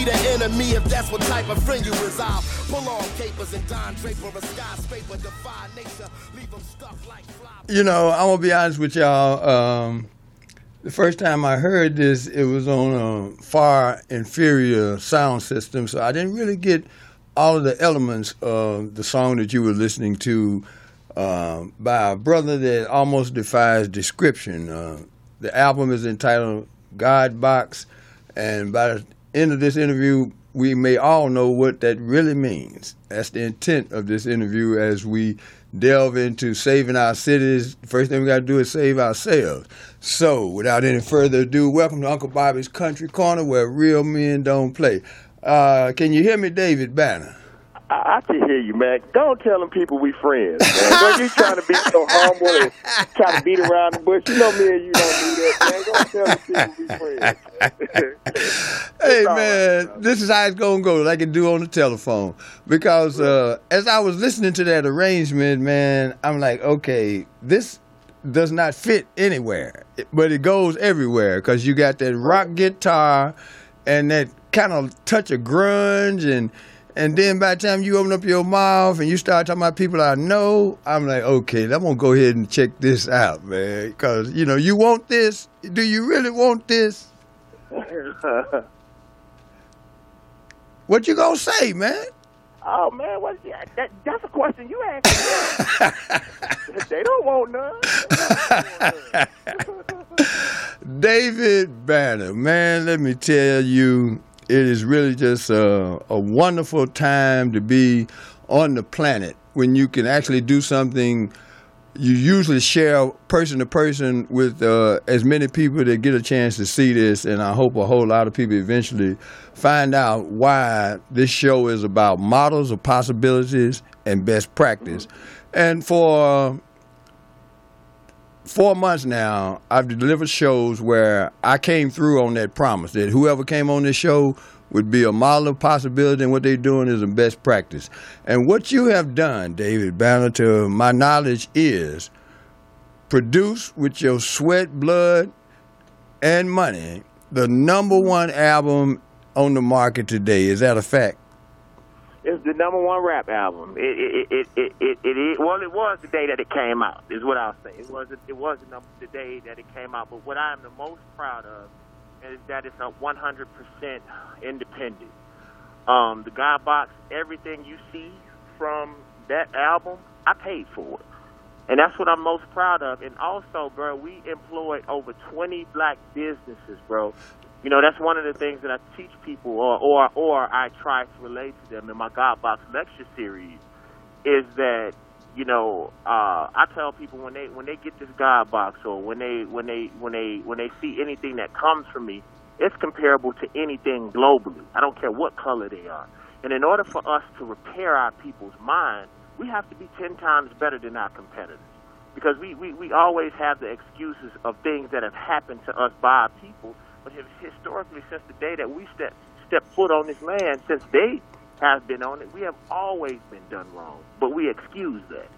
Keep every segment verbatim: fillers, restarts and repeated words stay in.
the enemy if that's what type of friend you is. I'll pull on capers and Don Draper a skyscraper, defy nature, leave them stuck like fly. You know, I'm gonna be honest with y'all. Um, the first time I heard this, it was on a far inferior sound system, so I didn't really get all of the elements of the song that you were listening to uh, by a brother that almost defies description. Uh, the album is entitled God Box, and by the end of this interview, we may all know what that really means. That's the intent of this interview as we delve into saving our cities. The first thing we got to do is save ourselves. So, without any further ado, welcome to Uncle Bobby's Country Corner, where real men don't play. Uh, can you hear me, David Banner? I, I can hear you, man. Don't tell them people we friends, man. Don't you trying to be so humble and try to beat around the bush. You know me and you don't do that, man. Don't tell them people we friends. Hey, man, right, this is how it's going to go, like it do on the telephone. Because uh, as I was listening to that arrangement, man, I'm like, okay, this does not fit anywhere, but it goes everywhere because you got that rock guitar and that kind of touch of grunge, and and then by the time you open up your mouth and you start talking about people I know, I'm like, okay, I'm going to go ahead and check this out, man, because, you know, you want this? Do you really want this? What you going to say, man? Oh, man, what, that, that's a question you asked. They don't want none. David Banner, man, let me tell you, it is really just a, a wonderful time to be on the planet when you can actually do something you usually share person to person with uh, as many people that get a chance to see this, and I hope a whole lot of people eventually find out why this show is about models of possibilities and best practice. And for four months now, I've delivered shows where I came through on that promise that whoever came on this show would be a model of possibility, and what they're doing is a best practice. And what you have done, David Banner, to my knowledge, is produce with your sweat, blood, and money the number one album on the market today. Is that a fact? It's the number one rap album. It it it it it, it, it well, it was the day that it came out. Is what I'll say. It was it was the, number, the day that it came out. But what I am the most proud of is that it's a one hundred percent independent. Um, the God Box, everything you see from that album, I paid for it. And that's what I'm most proud of. And also, bro, we employed over twenty black businesses, bro. You know, that's one of the things that I teach people, or or, or I try to relate to them in my God Box lecture series, is that, you know, uh, I tell people when they when they get this God Box, or when they when they when they when they see anything that comes from me, it's comparable to anything globally. I don't care what color they are. And in order for us to repair our people's mind, we have to be ten times better than our competitors, because we, we, we always have the excuses of things that have happened to us by our people. But historically, since the day that we stepped step foot on this land, since they have been on it, we have always been done wrong. But we excuse that.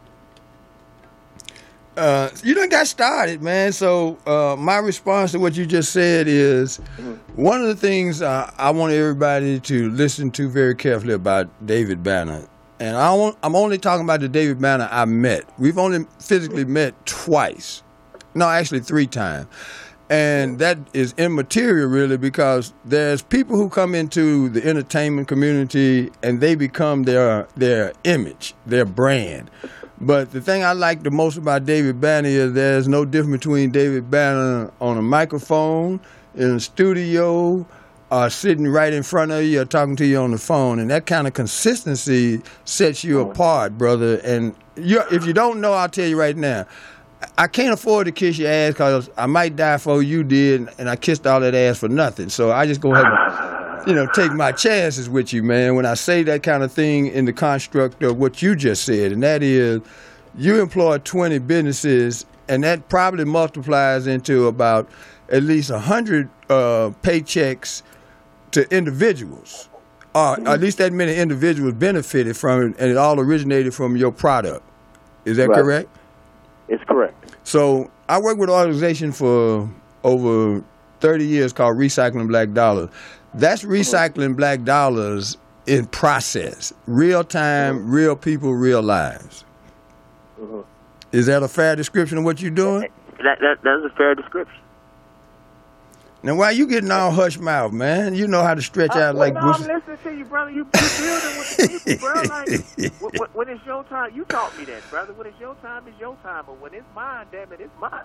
Uh, you done got started, man. So uh, my response to what you just said is, mm-hmm. one of the things uh, I want everybody to listen to very carefully about David Banner. And I won't, I'm only talking about the David Banner I met. We've only physically met twice. No, actually three times. And that is immaterial, really, because there's people who come into the entertainment community and they become their their image, their brand. But the thing I like the most about David Banner is there's no difference between David Banner on a microphone, in a studio, or sitting right in front of you or talking to you on the phone. And that kind of consistency sets you apart, brother. And you, if you don't know, I'll tell you right now, I can't afford to kiss your ass because I might die before you did, and I kissed all that ass for nothing. So I just go ahead and, you know, take my chances with you, man, when I say that kind of thing in the construct of what you just said, and that is you employ twenty businesses, and that probably multiplies into about at least one hundred uh, paychecks to individuals, or at least that many individuals benefited from it, and it all originated from your product. Is that right. correct? It's correct. So I work with an organization for over thirty years called Recycling Black Dollars. That's recycling black dollars in process. Real time, mm-hmm. real people, real lives. Mm-hmm. Is that a fair description of what you're doing? That, that That's a fair description. Now, why you getting all hush mouth, man? You know how to stretch uh, out well, like no, Bruce. I'm listening to you, brother. You, you building with the people, bro. Like, when, when it's your time, you taught me that, brother. When it's your time, it's your time. But when it's mine, damn it, it's mine.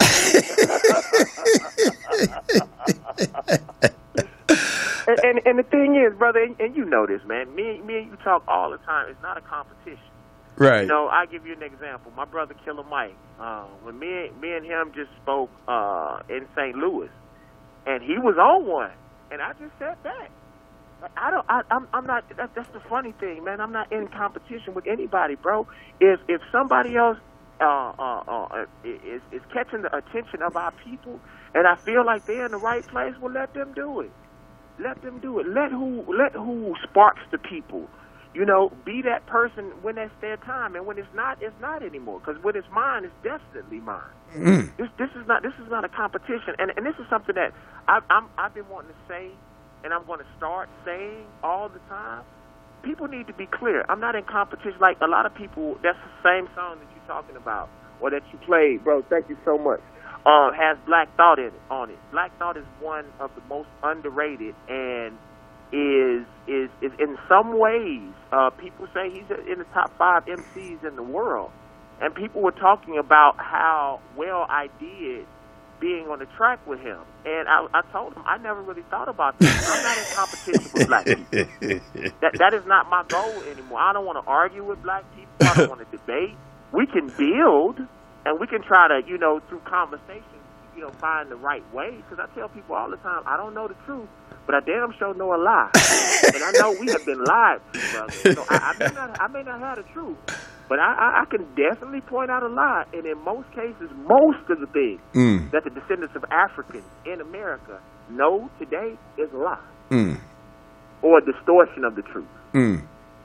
and, and and the thing is, brother, and, and you know this, man. Me, me and you talk all the time. It's not a competition. Right. You know, I give you an example. My brother Killer Mike, uh, when me, me and him just spoke uh, in Saint Louis, and he was on one, and I just sat back. I don't. I, I'm. I'm not. That, that's the funny thing, man. I'm not in competition with anybody, bro. If if somebody else uh, uh, uh, is is catching the attention of our people, and I feel like they're in the right place, well, let them do it. Let them do it. Let who let who sparks the people. You know, be that person when that's their time, and when it's not, it's not anymore. Because when it's mine, it's definitely mine. Mm. This this is not this is not a competition, and and this is something that I, I'm I've been wanting to say, and I'm going to start saying all the time. People need to be clear. I'm not in competition. Like a lot of people, that's the same song that you're talking about, or that you played, bro. Thank you so much. Uh, has Black Thought in it on it. Black Thought is one of the most underrated and is is is in some ways uh, people say he's in the top five M Cs in the world, and people were talking about how well I did being on the track with him, and I, I told him I never really thought about this. I'm not in competition with black people. That that is not my goal anymore. I don't want to argue with black people. I don't want to debate. We can build, and we can try to, you know, through conversation, you know, find the right way. Because I tell people all the time, I don't know the truth, but I damn sure know a lie, and I know we have been lied to, brother. So I, I may not, I may not have the truth, but I, I, I can definitely point out a lie. And in most cases, most of the things mm. that the descendants of Africans in America know today is a lie mm. or a distortion of the truth. Mm.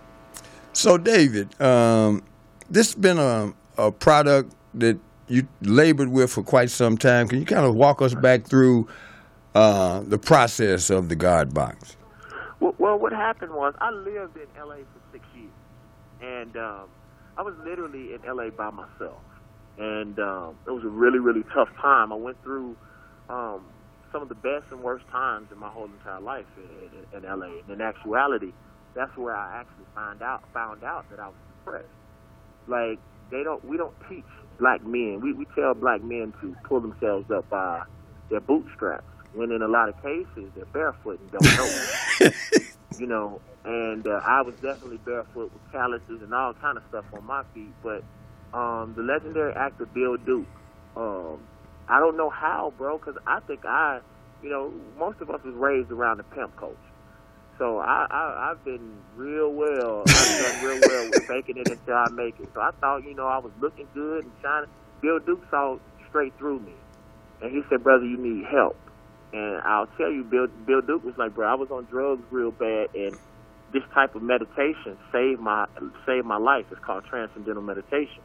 So, David, um, this has been a, a product that you labored with for quite some time. Can you kind of walk us back through Uh, the process of the God Box? Well, well, what happened was I lived in L A for six years, and um, I was literally in L A by myself, and um, it was a really, really tough time. I went through um, some of the best and worst times in my whole entire life in, in, in L A. And in actuality, that's where I actually found out found out that I was depressed. Like they don't, we don't teach black men. We we tell black men to pull themselves up by their bootstraps, when in a lot of cases they're barefoot and don't know it. You know, and uh, I was definitely barefoot with calluses and all kind of stuff on my feet. But um, the legendary actor Bill Duke, um, I don't know how, bro, because I think I, you know, most of us was raised around the pimp culture. So I, I, I've been real well, I've done real well with faking it until I make it. So I thought, you know, I was looking good and shining. Bill Duke saw straight through me. And he said, brother, you need help. And I'll tell you, Bill, Bill Duke was like, bro, I was on drugs real bad, and this type of meditation saved my saved my life. It's called transcendental meditation.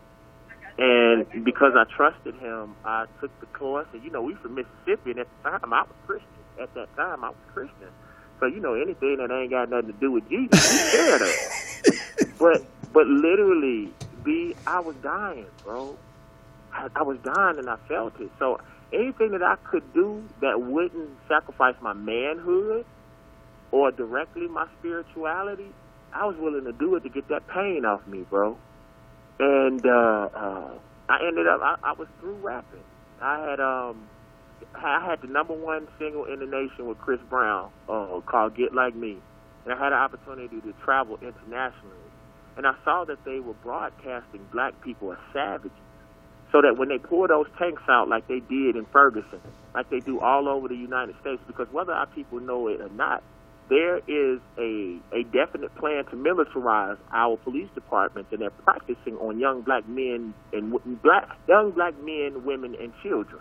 And because I trusted him, I took the course. And, you know, we from Mississippi, and at the time, I was Christian. At that time, I was Christian. So, you know, anything that ain't got nothing to do with Jesus, we scared of. But, but literally, B, I was dying, bro. I, I was dying, and I felt it. So anything that I could do that wouldn't sacrifice my manhood or directly my spirituality, I was willing to do it to get that pain off me, bro. And uh, uh, I ended up, I, I was through rapping. I had um, I had the number one single in the nation with Chris Brown uh, called Get Like Me. And I had an opportunity to travel internationally. And I saw that they were broadcasting black people as savages. So that when they pour those tanks out like they did in Ferguson, like they do all over the United States, because whether our people know it or not, there is a a definite plan to militarize our police departments, and they're practicing on young black men and black young black men, women, and children.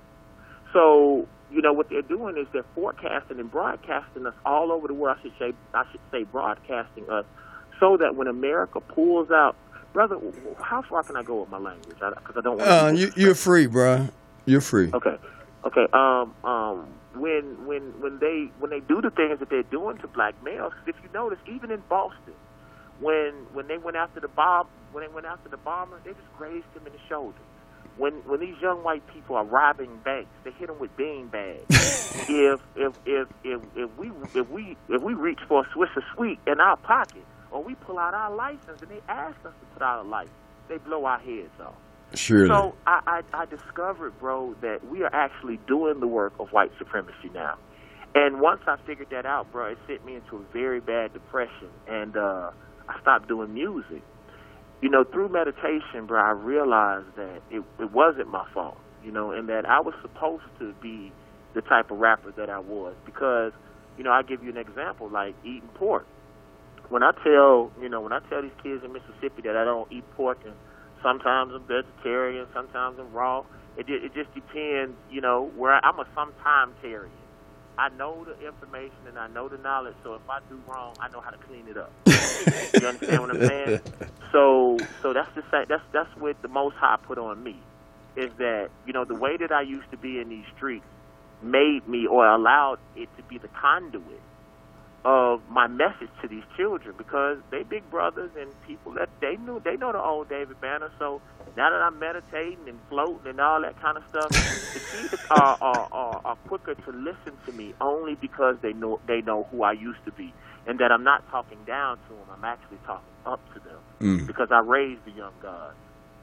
So, you know, what they're doing is they're forecasting and broadcasting us all over the world. I should say, I should say broadcasting us, so that when America pulls out. Brother, how far can I go with my language? Because I, I don't want uh, to. You, you're free, bro. You're free. Okay. Okay. Um. Um. when when when they when they do the things that they're doing to black males. If you notice, even in Boston, when when they went after the bomb, when they went after the bomber, they just grazed him in the shoulder. When when these young white people are robbing banks, they hit them with bean bags. if, if if if if we if we if we reach for a Swisher Sweet in our pocket, or we pull out our license and they ask us to put out a license, they blow our heads off. Surely. So I, I I discovered, bro, that we are actually doing the work of white supremacy now. And once I figured that out, bro, it sent me into a very bad depression, and uh, I stopped doing music. You know, through meditation, bro, I realized that it, it wasn't my fault, you know, and that I was supposed to be the type of rapper that I was. Because, you know, I'll give you an example, like eating pork. When I tell, you know, when I tell these kids in Mississippi that I don't eat pork, and sometimes I'm vegetarian, sometimes I'm raw, it, it just depends, you know, where I, I'm a sometime-tarian. I know the information and I know the knowledge, so if I do wrong, I know how to clean it up. You understand what I'm saying? So, so that's the same. That's that's what the Most High put on me, is that, you know, the way that I used to be in these streets made me, or allowed it to be the conduit of my message to these children, because they big brothers and people that they knew, they know the old David Banner. So now that I'm meditating and floating and all that kind of stuff, the kids are, are, are, are quicker to listen to me only because they know they know who I used to be, and that I'm not talking down to them. I'm actually talking up to them mm. because I raised the young gods.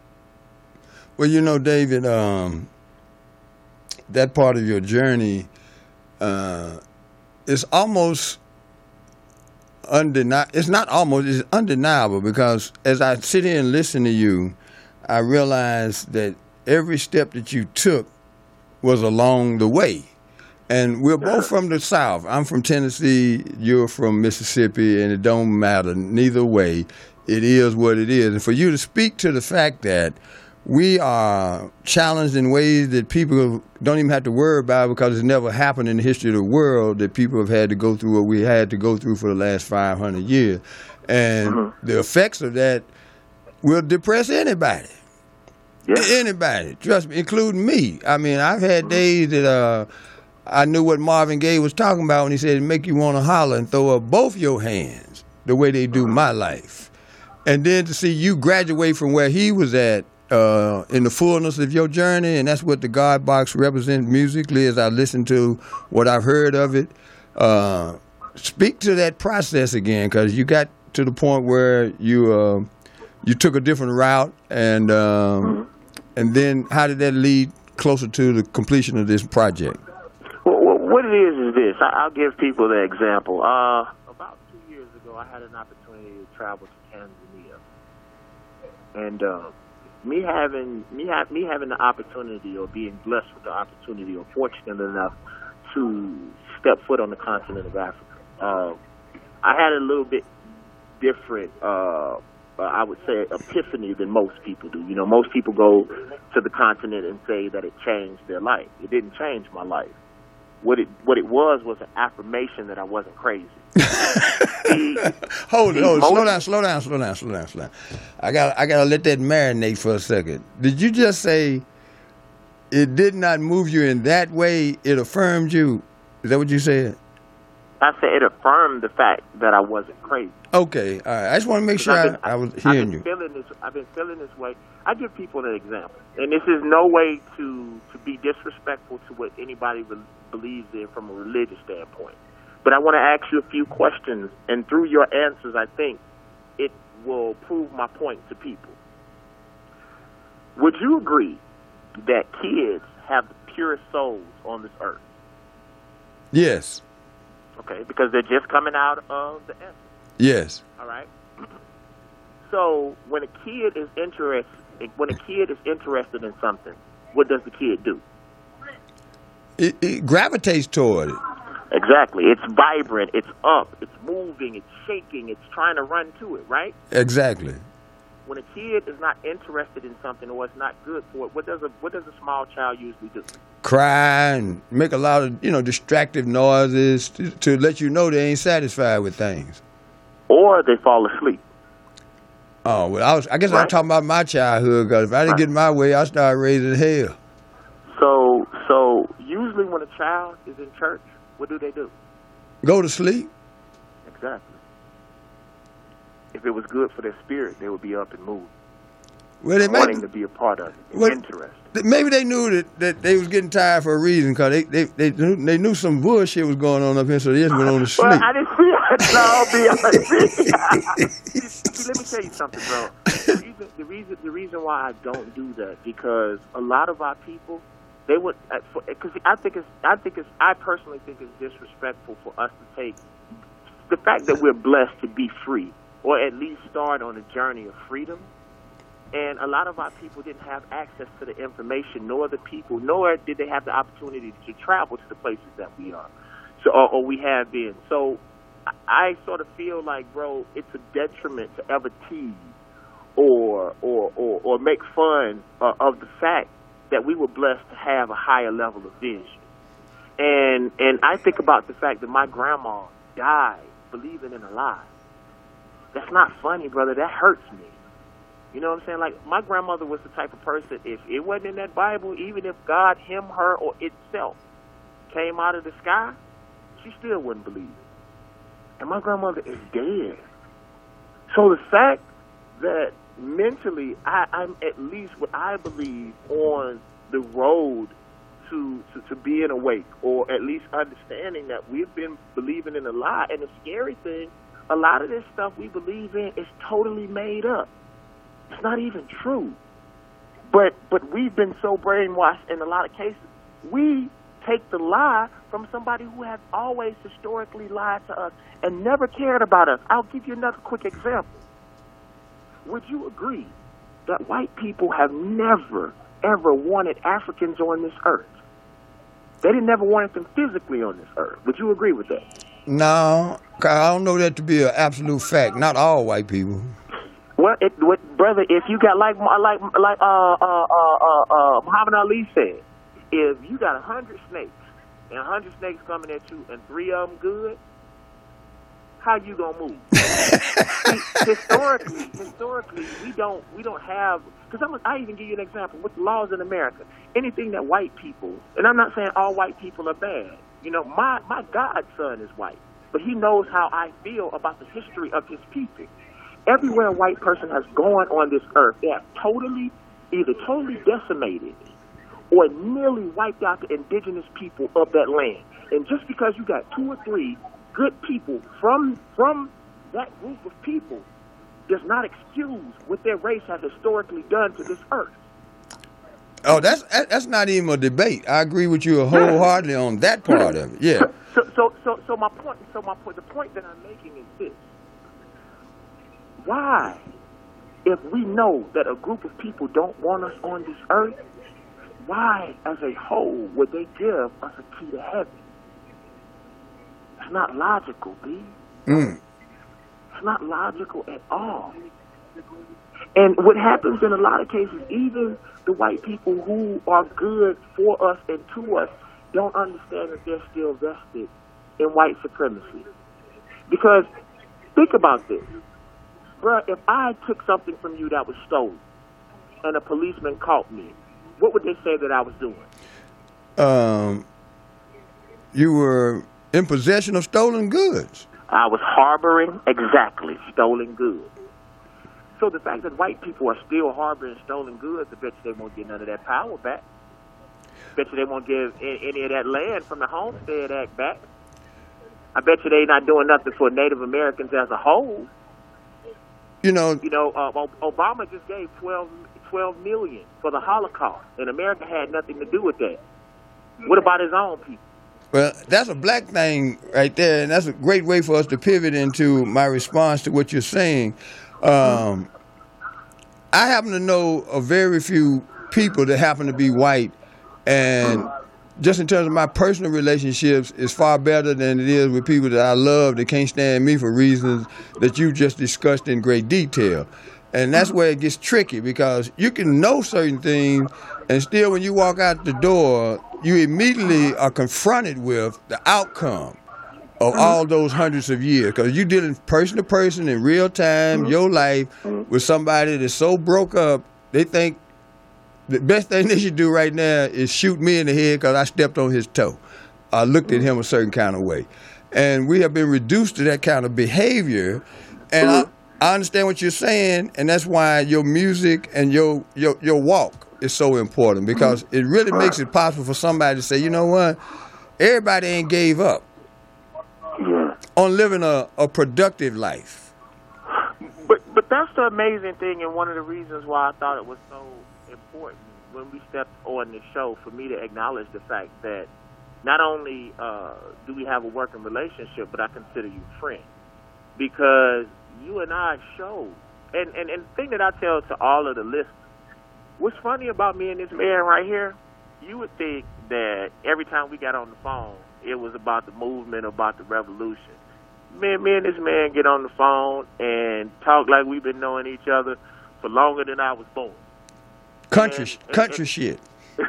Well, you know, David, um, that part of your journey uh, is almost undeniable. It's not almost, it's undeniable, because as I sit here and listen to you, I realize that every step that you took was along the way. And we're both from the South. I'm from Tennessee, you're from Mississippi, and it don't matter. Neither way, it is what it is. And for you to speak to the fact that we are challenged in ways that people don't even have to worry about, because it's never happened in the history of the world that people have had to go through what we had to go through for the last five hundred years. And mm-hmm. the effects of that will depress anybody. Yeah. Anybody, trust me, including me. I mean, I've had days that uh, I knew what Marvin Gaye was talking about when he said, make you want to holler and throw up both your hands the way they do my life. And then to see you graduate from where he was at uh, in the fullness of your journey, and that's what the God Box represents musically as I listen to what I've heard of it. Uh, speak to that process again, because you got to the point where you uh, you took a different route, and um, and then how did that lead closer to the completion of this project? Well, what it is is this. I'll give people the example. Uh, about two years ago, I had an opportunity to travel to Tanzania, and uh, me having me have me having the opportunity, or being blessed with the opportunity, or fortunate enough to step foot on the continent of Africa, uh, I had a little bit different, uh, I would say, epiphany than most people do. You know, most people go to the continent and say that it changed their life. It didn't change my life. What it what it was was an affirmation that I wasn't crazy. see, hold see, it, hold it. Slow down, slow down, slow down, slow down, slow down. I got I got to let that marinate for a second. Did you just say it did not move you in that way? It affirmed you. Is that what you said? I said it affirmed the fact that I wasn't crazy. Okay, all right. I just want to make sure been, I, I was I've hearing been you. Feeling this, I've been feeling this way. I give people an example, and this is no way to, to be disrespectful to what anybody re- believes in from a religious standpoint. But I want to ask you a few questions, and through your answers, I think it will prove my point to people. Would you agree that kids have the purest souls on this earth? Yes. Okay, because they're just coming out of the essence. Yes. All right. So when a kid is interested, when a kid is interested in something, what does the kid do? It, it gravitates toward it. Exactly. It's vibrant. It's up. It's moving. It's shaking. It's trying to run to it. Right. Exactly. When a kid is not interested in something, or it's not good for it, what does a what does a small child usually do? Cry and make a lot of, you know, distractive noises to, to let you know they ain't satisfied with things. Or they fall asleep. Oh, well, I was. I guess right. I'm talking about my childhood, because if I didn't right. get my way, I started raising hell. So, so usually when newborn child is in church, what do they do? Go to sleep. Exactly. If it was good for their spirit, they would be up and moving, Well, they wanting might, to be a part of it, well, interested. maybe they knew that, that they was getting tired for a reason, because they, they, they, knew, they knew some bullshit was going on up here, so they just went on to sleep. Well, I didn't see it. No, be honest. See, let me tell you something, bro. The reason, the reason, the reason why I don't do that, because a lot of our people, they would, because I think it's, I think it's, I personally think it's disrespectful for us to take the fact that we're blessed to be free, or at least start on a journey of freedom. And a lot of our people didn't have access to the information, nor the people, nor did they have the opportunity to travel to the places that we are, so or, or we have been. So I sort of feel like, bro, it's a detriment to ever tease or or or, or make fun uh, of the fact that we were blessed to have a higher level of vision. And and I think about the fact that my grandma died believing in a lie. That's not funny, brother. That hurts me. You know what I'm saying? Like, my grandmother was the type of person, if it wasn't in that Bible, even if God, him, her, or itself came out of the sky, she still wouldn't believe it. And my grandmother is dead. So the fact that mentally I, I'm at least what I believe on the road to, to, to being awake, or at least understanding that we've been believing in a lie. And the scary thing, a lot of this stuff we believe in is totally made up. It's not even true. But but we've been so brainwashed in a lot of cases, we take the lie from somebody who has always historically lied to us and never cared about us. I'll give you another quick example. Would you agree that white people have never, ever wanted Africans on this earth? They didn't never wanted them physically on this earth. Would you agree with that? No, I don't know that to be an absolute fact. Not all white people. Well, it, what, brother, if you got like like like uh uh uh uh, uh Muhammad Ali said, if you got a hundred snakes and a hundred snakes coming at you and three of them good, how you gonna move? See, historically, historically, we don't we don't have. Because I'm I even give you an example with the laws in America. Anything that white people, and I'm not saying all white people are bad. You know, my my godson is white, but he knows how I feel about the history of his people. Everywhere a white person has gone on this earth, they have totally, either totally decimated or nearly wiped out the indigenous people of that land. And just because you got two or three good people from from that group of people does not excuse what their race has historically done to this earth. Oh, that's that's not even a debate. I agree with you wholeheartedly on that part of it. Yeah. So so so so my point so my point the point that I'm making is this. Why, if we know that a group of people don't want us on this earth, why, as a whole, would they give us a key to heaven? It's not logical, B. Mm. It's not logical at all. And what happens in a lot of cases, even the white people who are good for us and to us don't understand that they're still vested in white supremacy. Because think about this. Bruh, if I took something from you that was stolen and a policeman caught me, what would they say that I was doing? Um, you were in possession of stolen goods. I was harboring, exactly, stolen goods. So the fact that white people are still harboring stolen goods, I bet you they won't get none of that power back. I bet you they won't give any of that land from the Homestead Act back. I bet you they not doing nothing for Native Americans as a whole. You know, you know, uh, Obama just gave twelve, twelve million for the Holocaust, and America had nothing to do with that. What about his own people? Well, that's a black thing right there, and that's a great way for us to pivot into my response to what you're saying. Um, I happen to know a very few people that happen to be white, and just in terms of my personal relationships, it's far better than it is with people that I love that can't stand me for reasons that you just discussed in great detail. And that's where it gets tricky, because you can know certain things, and still when you walk out the door, you immediately are confronted with the outcome of all those hundreds of years, because you're dealing person to person in real time, your life, with somebody that's so broke up, they think the best thing they should do right now is shoot me in the head because I stepped on his toe. uh, looked at him a certain kind of way. And we have been reduced to that kind of behavior. And I, I understand what you're saying, and that's why your music and your your, your walk is so important, because it really makes it possible for somebody to say, you know what, everybody ain't gave up Yeah. on living a, a productive life. But but that's the amazing thing, and one of the reasons why I thought it was so important when we stepped on the show, for me to acknowledge the fact that not only uh, do we have a working relationship, but I consider you a friend, because you and I showed, and, and, and the thing that I tell to all of the listeners, what's funny about me and this man right here, you would think that every time we got on the phone, it was about the movement, about the revolution. Man, me and this man get on the phone and talk like we've been knowing each other for longer than I was born. Country, and, country and, shit. and,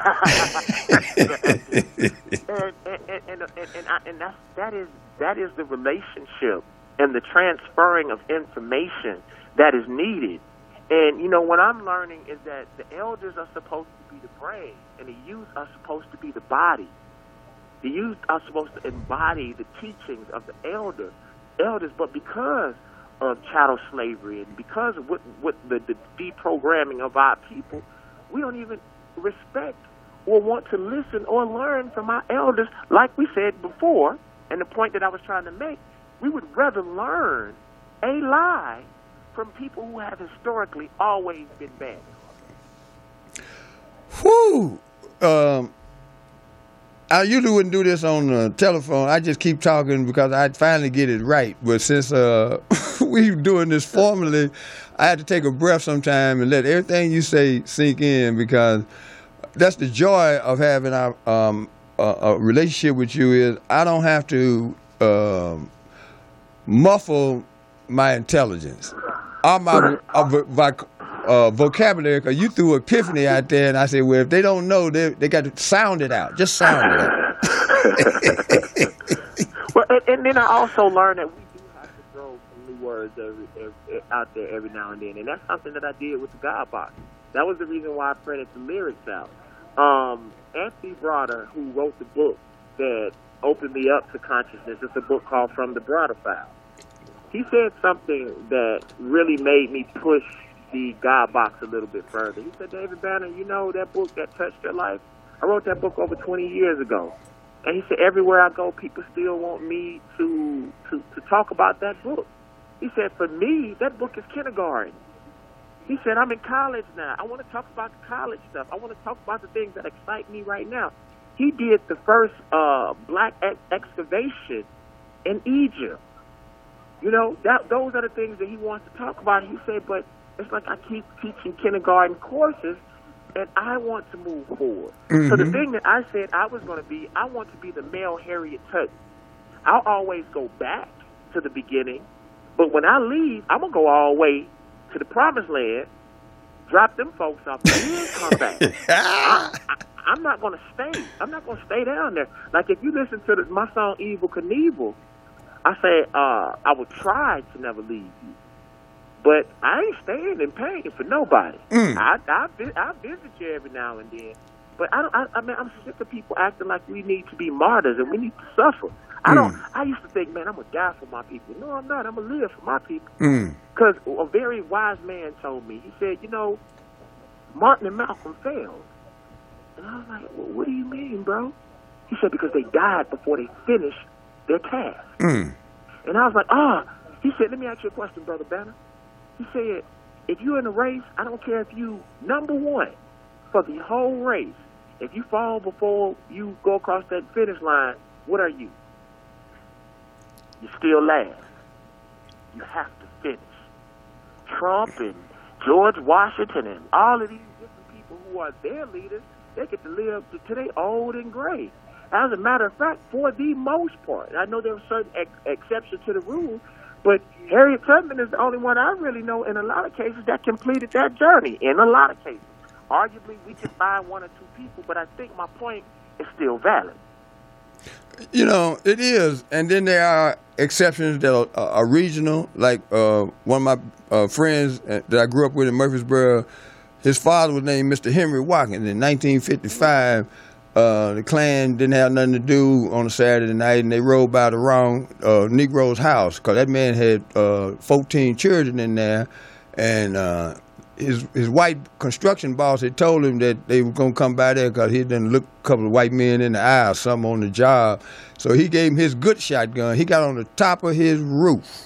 and, and, and, and, I, and that's, that is that is the relationship and the transferring of information that is needed. And, you know, what I'm learning is that the elders are supposed to be the brain, and the youth are supposed to be the body. The youth are supposed to embody the teachings of the elder, elders, but because of chattel slavery and because of what, what the, the deprogramming of our people, we don't even respect or want to listen or learn from our elders. Like we said before, and the point that I was trying to make, we would rather learn a lie from people who have historically always been bad. Whew. Um, I usually wouldn't do this on the telephone. I just keep talking because I finally get it right. But since uh, we're doing this formally, I had to take a breath sometime and let everything you say sink in, because that's the joy of having our, um, a, a relationship with you, is I don't have to um, muffle my intelligence or my uh, voc- uh, vocabulary, because you threw epiphany out there, and I said, well, if they don't know, they they got to sound it out. Just sound it out. Well, and, and then I also learned that we do have to throw some new words every, every, out there every now and then, and that's something that I did with the God Box. That was the reason why I printed the lyrics out. Um, Anthony Broder, who wrote the book that opened me up to consciousness, it's a book called From the Broder File. He said something that really made me push the God Box a little bit further. He said, David Banner, you know that book that touched your life? I wrote that book over twenty years ago. And he said, everywhere I go, people still want me to, to, to talk about that book. He said, for me, that book is kindergarten. He said, I'm in college now. I want to talk about the college stuff. I want to talk about the things that excite me right now. He did the first uh, black ex- excavation in Egypt. You know, that those are the things that he wants to talk about. He said, but it's like I keep teaching kindergarten courses, and I want to move forward. Mm-hmm. So the thing that I said I was going to be, I want to be the male Harriet Tubman. I'll always go back to the beginning, but when I leave, I'm going to go all the way to the promised land, drop them folks off, and then come back. I, I, I'm not going to stay. I'm not going to stay down there. Like, if you listen to the, my song Evel Knievel, I say, uh, I would try to never leave you. But I ain't staying in pain for nobody. Mm. I, I, I visit you every now and then. But I don't. I, I mean, I'm sick of people acting like we need to be martyrs and we need to suffer. I mm. don't. I used to think, man, I'm gonna die for my people. No, I'm not. I'm gonna live for my people. Because mm. a very wise man told me. He said, you know, Martin and Malcolm failed. And I was like, well, what do you mean, bro? He said, because they died before they finished their task. Mm. And I was like, ah. Oh. He said, let me ask you a question, Brother Banner. He said, if you're in a race, I don't care if you number one for the whole race. If you fall before you go across that finish line, what are you? You're still last. You have to finish. Trump and George Washington and all of these different people who are their leaders, they get to live to their old and gray. As a matter of fact, for the most part, I know there are certain ex- exceptions to the rule, but Harriet Tubman is the only one I really know in a lot of cases that completed that journey. In a lot of cases. Arguably, we can find one or two people, but I think my point is still valid. You know, it is. And then there are exceptions that are, uh, are regional. Like uh, one of my uh, friends that I grew up with in Murfreesboro, his father was named Mister Henry Watkins. In nineteen fifty-five, Uh, the Klan didn't have nothing to do on a Saturday night, and they rode by the wrong uh, Negro's house because that man had uh, fourteen children in there, and uh, his his white construction boss had told him that they were gonna come by there because he done looked a couple of white men in the eye or something on the job. So he gave him his good shotgun. He got on the top of his roof,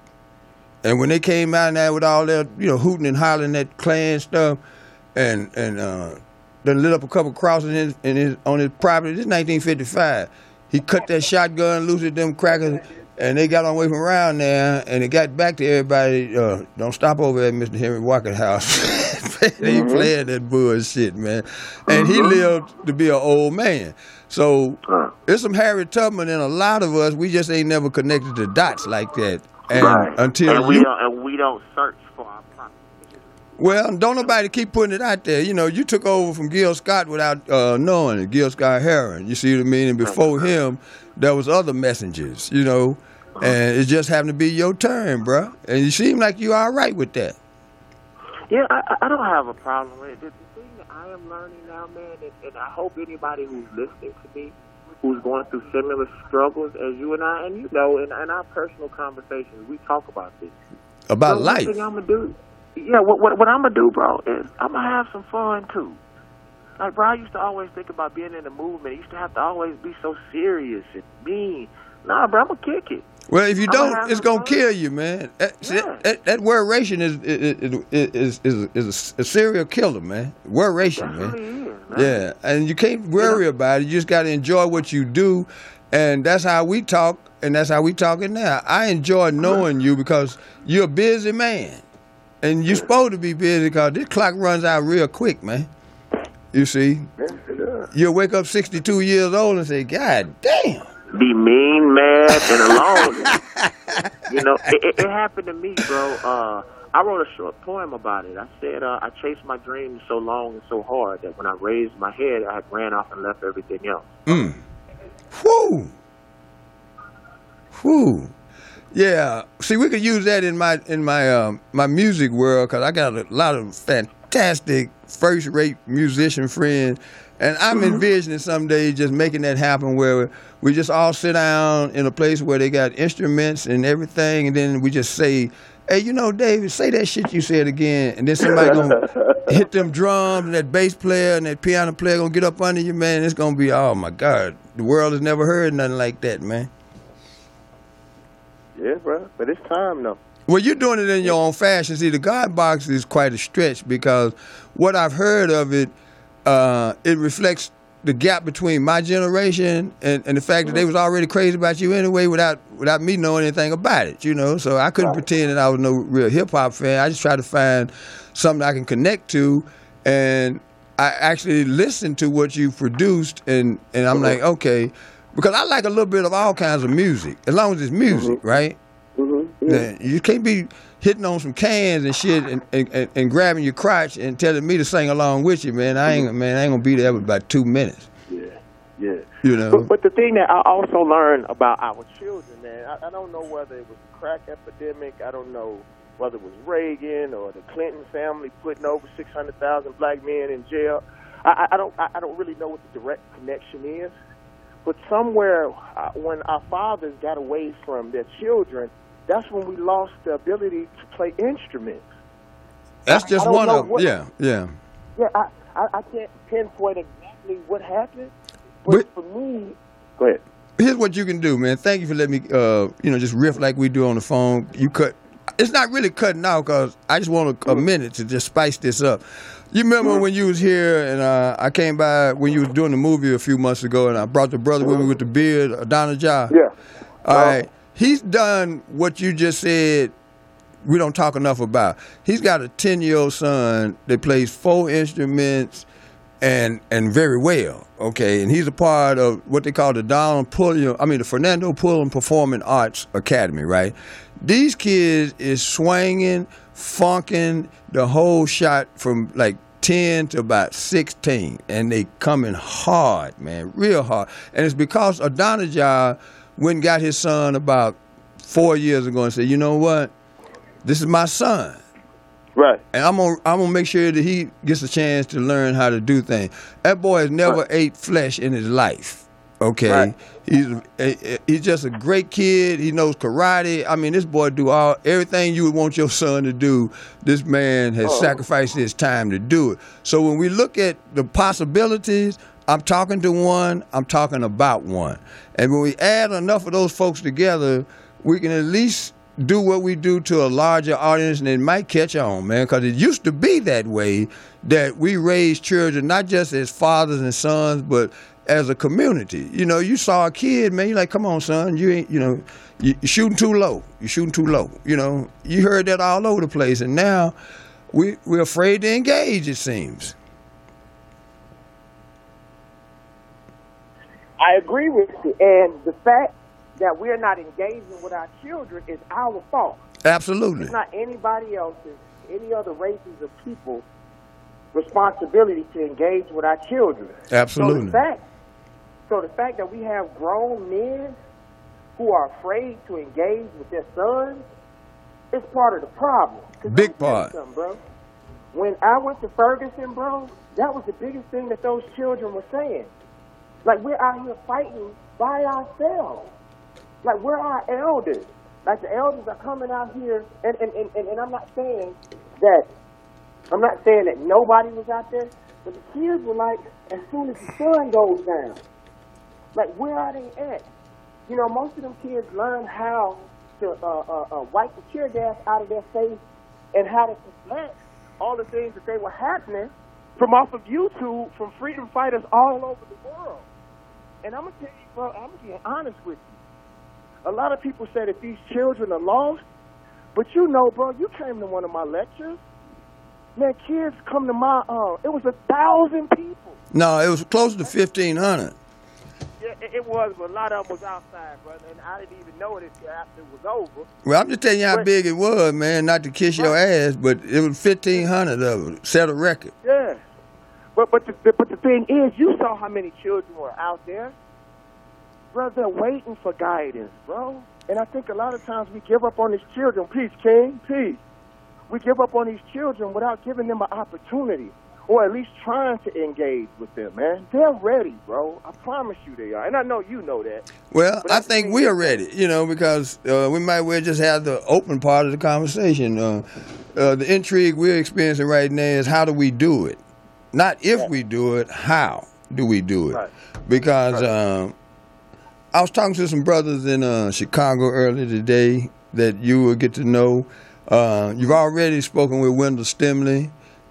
and when they came out there with all that, you know, hooting and hollering that Klan stuff, and and. Uh, Done lit up a couple crosses in his, in his, on his property. This is nineteen fifty-five. He cut that shotgun loose at them crackers, and they got on away from around there, and it got back to everybody. Uh, don't stop over at Mister Henry Walker's house. They mm-hmm. playing that bullshit, man. And he lived to be an old man. So there's some Harriet Tubman in a lot of us. We just ain't never connected the dots like that. And right. until and we you, don't, and we don't search for our property. Well, don't nobody keep putting it out there. You know, you took over from Gil Scott without uh, knowing it, Gil Scott Heron. You see what I mean? And before him, there was other messengers, you know, and it just happened to be your turn, bro. And you seem like you all right with that. Yeah, I, I don't have a problem with it. The, the thing that I am learning now, man, and, and I hope anybody who's listening to me, who's going through similar struggles as you and I, and you know, in, in our personal conversations, we talk about this. About so life. One thing I'm gonna do, yeah, what, what what I'm gonna do, bro, is I'm gonna have some fun too. Like, bro, I used to always think about being in the movement. I used to have to always be so serious and mean. Nah, bro, I'm gonna kick it. Well, if you I'm don't, gonna it's gonna fun. kill you, man. That, yeah. that, that, that word ration is is is is, is a, a serial killer, man. Word ration, man. Really is, man. Yeah, and you can't worry you know? about it. You just gotta enjoy what you do, and that's how we talk, and that's how we talking now. I enjoy knowing you because you're a busy man. And you're supposed to be busy because this clock runs out real quick, man. You see? You'll wake up sixty-two years old and say, God damn. Be mean, mad, and alone. You know, it, it, it happened to me, bro. Uh, I wrote a short poem about it. I said uh, I chased my dreams so long and so hard that when I raised my head, I had ran off and left everything else. Mm. Whew. Whew. Yeah, see, we could use that in my in my um, my music world because I got a lot of fantastic first-rate musician friends, and I'm mm-hmm. envisioning someday just making that happen where we just all sit down in a place where they got instruments and everything, and then we just say, "Hey, you know, David, say that shit you said again," and then somebody gonna hit them drums, and that bass player and that piano player gonna get up under you, man. It's gonna be, oh my God, the world has never heard nothing like that, man. Yeah, bro, but it's time, though. Well, you're doing it in your own fashion. See, the God Box is quite a stretch because what I've heard of it, uh, it reflects the gap between my generation and, and the fact that they was already crazy about you anyway without without me knowing anything about it, you know. So I couldn't right. pretend that I was no real hip-hop fan. I just tried to find something I can connect to, and I actually listened to what you produced, and, and I'm like, okay, because I like a little bit of all kinds of music, as long as it's music, mm-hmm. right? Mm-hmm. Yeah. You can't be hitting on some cans and shit and, and, and grabbing your crotch and telling me to sing along with you, man. I ain't man, I ain't gonna be there with about two minutes. Yeah, yeah. You know. But, but the thing that I also learned about our children, man, I, I don't know whether it was the crack epidemic. I don't know whether it was Reagan or the Clinton family putting over six hundred thousand black men in jail. I, I don't, I don't really know what the direct connection is. But somewhere uh, when our fathers got away from their children, that's when we lost the ability to play instruments. That's just one of them. Yeah, yeah. Yeah, I, I, I can't pinpoint exactly what happened, but, but for me, go ahead. Here's what you can do, man. Thank you for letting me, uh, you know, just riff like we do on the phone. You cut. It's not really cutting out because I just want a, a Mm-hmm. minute to just spice this up. You remember when you was here and uh, I came by when you was doing the movie a few months ago and I brought the brother with me with the beard, Adonijah? Yeah. All uh, right. He's done what you just said we don't talk enough about. He's got a ten-year-old son that plays four instruments and and very well, okay? And he's a part of what they call the Donald Pulliam, I mean the Fernando Pulliam Performing Arts Academy, right? These kids is swinging, funking the whole shot from like ten to about sixteen, and they coming hard, man, real hard. And it's because Adonijah went and got his son about four years ago and said, you know what, this is my son, Right. And I'm gonna I'm gonna make sure that he gets a chance to learn how to do things. That boy has never Right. ate flesh in his life. Okay, Right. he's a, he's just a great kid. He knows karate. I mean, this boy do all everything you would want your son to do. This man has Oh. sacrificed his time to do it. So when we look at the possibilities, I'm talking to one. I'm talking about one. And when we add enough of those folks together, we can at least do what we do to a larger audience, and it might catch on, man, because it used to be that way, that we raised children not just as fathers and sons, but as a community. You know, you saw a kid, man, you're like, come on, son, you ain't, you know, you- you're shooting too low. You're shooting too low. You know, you heard that all over the place, and now we, we're afraid to engage, it seems. I agree with you. And the fact that we're not engaging with our children is our fault. Absolutely. It's not anybody else's, any other races of people's responsibility to engage with our children. Absolutely. So the fact, so the fact that we have grown men who are afraid to engage with their sons is part of the problem. 'Cause Big let me tell you part. something, bro. When I went to Ferguson, bro, that was the biggest thing that those children were saying. Like, we're out here fighting by ourselves. Like, we're our elders. Like, the elders are coming out here, and, and, and, and I'm not saying that, I'm not saying that nobody was out there, but the kids were like, as soon as the sun goes down, like, where are they at? You know, most of them kids learn how to uh, uh, uh, wipe the tear gas out of their face and how to prevent all the things that they were happening from off of YouTube, from freedom fighters all over the world. And I'm going to tell you, bro, I'm going to be honest with you. A lot of people say that these children are lost, but you know, bro, you came to one of my lectures. Man, kids come to my, uh, it was a thousand people. No, it was close to fifteen hundred. Yeah, it, it was, but a lot of them was outside, brother, and I didn't even know it until after it was over. Well, I'm just telling you how But- big it was, man, not to kiss your ass, but it was fifteen hundred of it. Set a record. Yeah. But but the, the, but the thing is, you saw how many children were out there. Bro, they're waiting for guidance, bro. And I think a lot of times we give up on these children. Peace, King, peace. We give up on these children without giving them an opportunity, or at least trying to engage with them, man. They're ready, bro. I promise you they are. And I know you know that. Well, But I that's the think thing we are is- ready, you know, because uh, we might well just have the open part of the conversation. Uh, uh, the intrigue we're experiencing right now is how do we do it? Not if we do it, how do we do it? Right. Because um, I was talking to some brothers in uh, Chicago earlier today that you will get to know. Uh, you've already spoken with Wendell Stimley,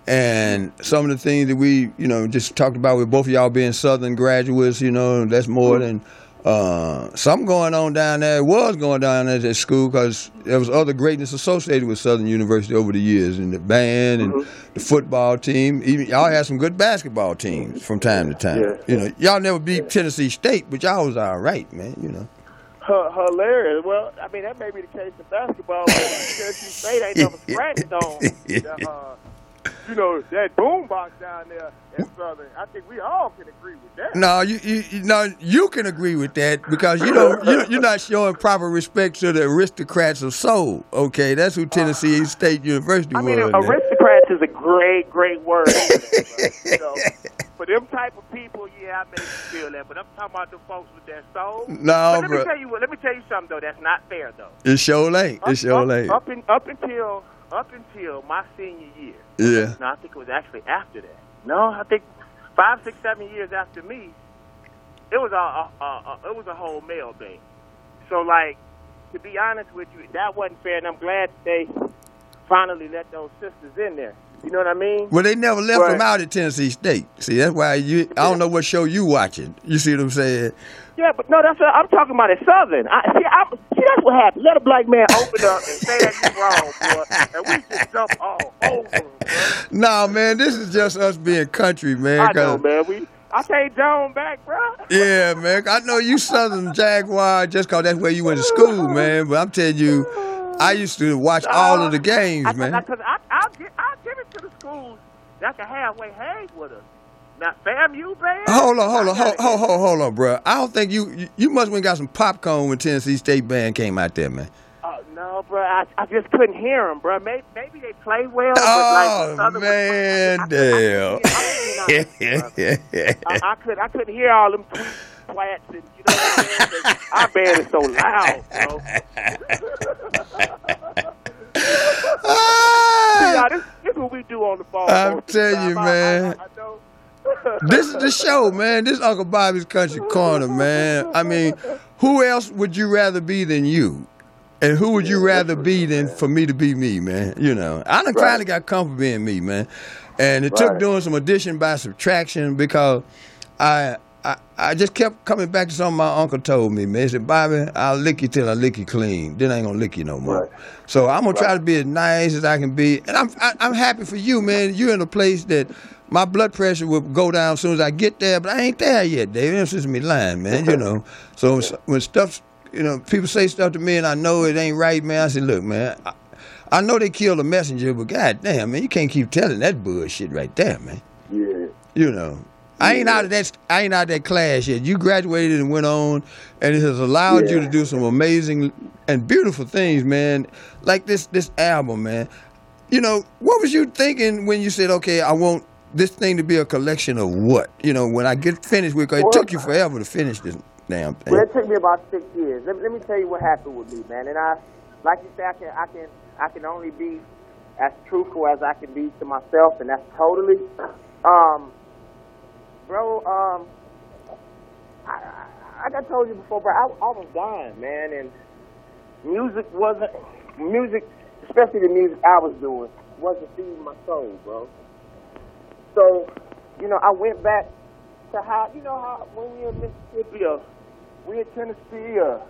and some of the things that we, you know, just talked about with both of y'all being Southern graduates, you know, that's more than uh, something going on down there. It was going down there at school because there was other greatness associated with Southern University over the years, and the band and the football team. Even y'all had some good basketball teams from time to time. Yeah. You know, y'all never beat Tennessee State, but y'all was all right, man. You know. H- hilarious. Well, I mean, that may be the case in basketball, but Tennessee State ain't never scratched on the, uh, you know, that boombox down there at Southern. I think we all can agree with that. No, you, you, you no, you can agree with that because you don't. You, you're not showing proper respect to the aristocrats of soul. Okay, that's who Tennessee State University I mean, was. man. aristocrats is a great, great word. You know, for them type of people, yeah, I make you feel that. But I'm talking about the folks with that soul. No, but let bro. me tell you what. Let me tell you something though. That's not fair though. It sure ain't. It sure up, ain't. Up, in, up until up until my senior year. Yeah. No, I think it was actually after that. No, I think five, six, seven years after me, it was a, a, a, a it was a whole male thing. So, like, to be honest with you, that wasn't fair, and I'm glad they finally let those sisters in there. You know what I mean? Well, they never left Right. them out at Tennessee State. See, that's why you. I don't know what show you watching. You see what I'm saying? Yeah, but no, that's what I'm talking about. At Southern, I, see, I, see, that's what happened. Let a black man open up and say that you wrong, boy, and we just jump all over him, bro. No, man, this is just us being country, man. I know, 'cause- man. We, I take Joan back, bro. Yeah, man. I know you Southern Jaguar just 'cause that's where you went to school, man. But I'm telling you, I used to watch all of the games, I, man. I, cause I, I'll, give, I'll give it to the schools that can halfway hang with us. Now, FAMU, man. Hold on, hold on, I hold, gotta hold, hold, hold on, bro. I don't think you you, you must have got some popcorn when Tennessee State band came out there, man. Uh, No, bro, I, I just couldn't hear them, bro. Maybe, maybe they play well, but Oh like the man, I, damn! I, I, I, I, I could, I couldn't hear all them tweets, twats, and you know what I'm saying? Our band is so loud, bro. See, y'all, this, this is what we do on the phone. I'm telling you, man. I, I, I know. This is the show, man. This is Uncle Bobby's Country Corner, man. I mean, who else would you rather be than you? And who would you rather be than for me to be me, man? You know, I done finally got comfortable being me, man. And it took doing some addition by subtraction because I, I I just kept coming back to something my uncle told me, man. He said, Bobby, I'll lick you till I lick you clean. Then I ain't gonna lick you no more. Right. So I'm gonna try to be as nice as I can be. And I'm I, I'm happy for you, man. You're in a place that my blood pressure will go down as soon as I get there, but I ain't there yet, David. That's just me lying, man, you know. So when stuff, you know, people say stuff to me and I know it ain't right, man, I say, look, man, I, I know they killed a messenger, but goddamn, man, you can't keep telling that bullshit right there, man. Yeah. You know. I ain't out of that I ain't out of that class yet. You graduated and went on, and it has allowed yeah. you to do some amazing and beautiful things, man. Like this this album, man. You know, what was you thinking when you said, okay, I want this thing to be a collection of what? You know, when I get finished with, because it took you forever to finish this damn thing. Well, it took me about six years. Let, let me tell you what happened with me, man. And I, like you said, I can, I can, I can only be as truthful as I can be to myself, and that's totally, um, bro. Um, I, I, like I told you before, bro, I, I was dying, man, and music wasn't music, especially the music I was doing, wasn't feeding my soul, bro. So, you know, I went back to how, you know, how when we in Mississippi or we in Tennessee or,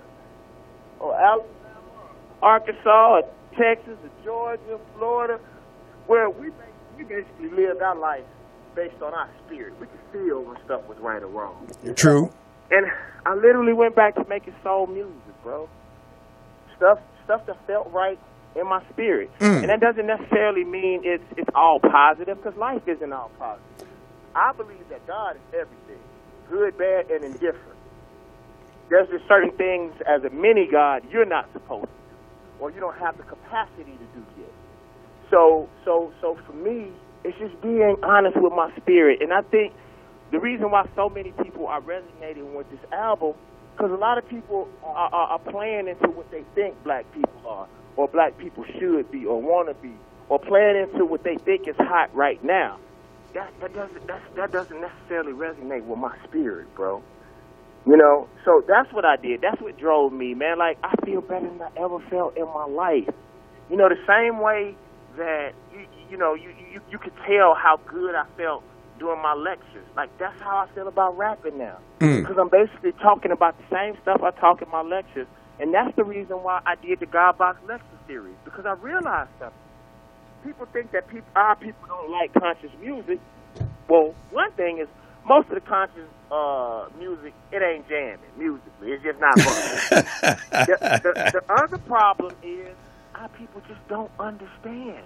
or Alabama, Arkansas or Texas or Georgia, Florida, where we we basically lived our life based on our spirit. We could feel when stuff was right or wrong. True. And I literally went back to making soul music, bro. Stuff, stuff that felt right in my spirit. Mm. And that doesn't necessarily mean it's it's all positive, because life isn't all positive. I believe that God is everything, good, bad, and indifferent. There's just certain things as a mini God you're not supposed to do, or you don't have the capacity to do yet. So, so, so for me, it's just being honest with my spirit. And I think the reason why so many people are resonating with this album, because a lot of people are, are, are playing into what they think black people are, or black people should be, or want to be, or playing into what they think is hot right now. That that doesn't that's, that doesn't necessarily resonate with my spirit, bro. You know, so that's what I did. That's what drove me, man. Like, I feel better than I ever felt in my life. You know, the same way that you you know you you, you could tell how good I felt doing my lectures. Like, that's how I feel about rapping now, mm. because I'm basically talking about the same stuff I talk in my lectures. And that's the reason why I did the God Box lecture series, because I realized something. People think that people, our people don't like conscious music. Well, one thing is, most of the conscious uh, music, it ain't jamming musically. It's just not fun. the, the, the other problem is our people just don't understand.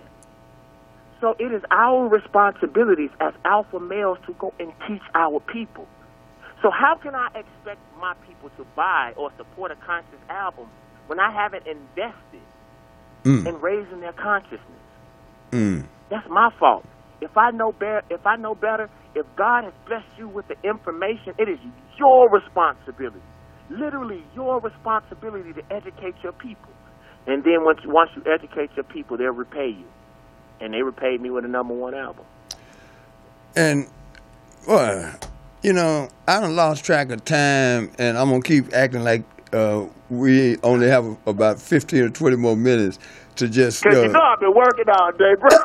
So it is our responsibilities as alpha males to go and teach our people. So how can I expect my people to buy or support a conscious album when I haven't invested mm. in raising their consciousness? Mm. That's my fault. If I know better, if I know better, if God has blessed you with the information, it is your responsibility, literally your responsibility to educate your people. And then once once you educate your people, they'll repay you. And they repaid me with a number one album. And well, you know, I done lost track of time, and I'm gonna keep acting like uh, we only have about fifteen or twenty more minutes to just. Cause uh, you know I've been working all day, bro.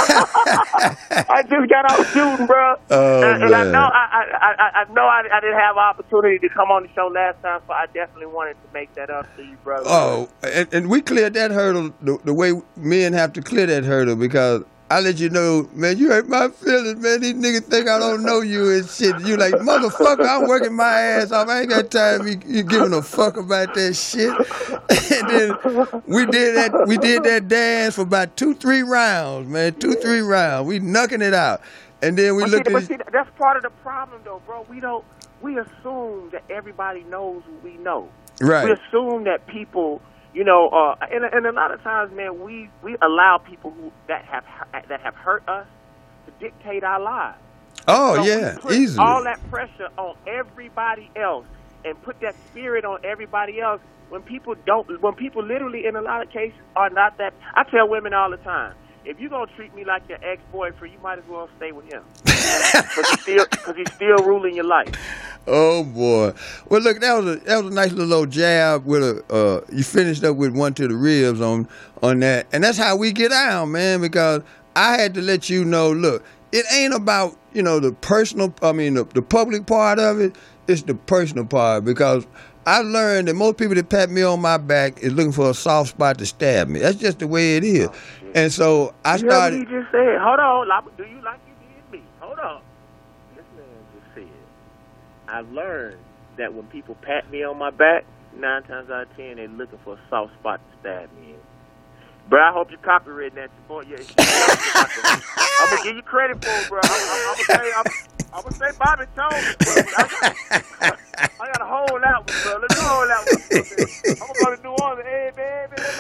I just got out shooting, bro. Oh, and, and man. I know I I, I know I, I didn't have opportunity to come on the show last time, so I definitely wanted to make that up to you, brother. Oh, and, and we cleared that hurdle the, the way men have to clear that hurdle, because I let you know, man, you hurt my feelings, man. These niggas think I don't know you and shit. You like, motherfucker, I'm working my ass off. I ain't got time you, you giving a fuck about that shit. And then we did that we did that dance for about two, three rounds, man. Two, three rounds. We knucking it out. And then we but looked see, at but see, that's part of the problem though, bro. We don't we assume that everybody knows what we know. Right. We assume that people You know, uh, and, and a lot of times, man, we, we allow people who that have that have hurt us to dictate our lives. Oh, so yeah, we put easily. all that pressure on everybody else and put that spirit on everybody else when people don't, when people literally, in a lot of cases, are not that. I tell women all the time, if you're going to treat me like your ex-boyfriend, you might as well stay with him. Because he's still, cause he's still ruling your life. Oh, boy. Well, look, that was a that was a nice little old jab with a, uh, you finished up with one to the ribs on, on that. And that's how we get down, man, because I had to let you know, look, it ain't about, you know, the personal, I mean, the, the public part of it. It's the personal part, because I learned that most people that pat me on my back is looking for a soft spot to stab me. That's just the way it is. Oh, and so I you started. You just said, hold on, do you like you did me? Hold on. This man just said, I learned that when people pat me on my back, nine times out of ten, they're looking for a soft spot to stab me in. Bro, I hope you copyrighted that. Boy, yeah, I'm going to give you credit for it, bro. I'm, I'm, I'm going to say, I'm, I'm going to say Bobby told me, bro. I, I got to hold out one, bro. Let me hold out one. I'm going to go to New Orleans. Hey, baby, let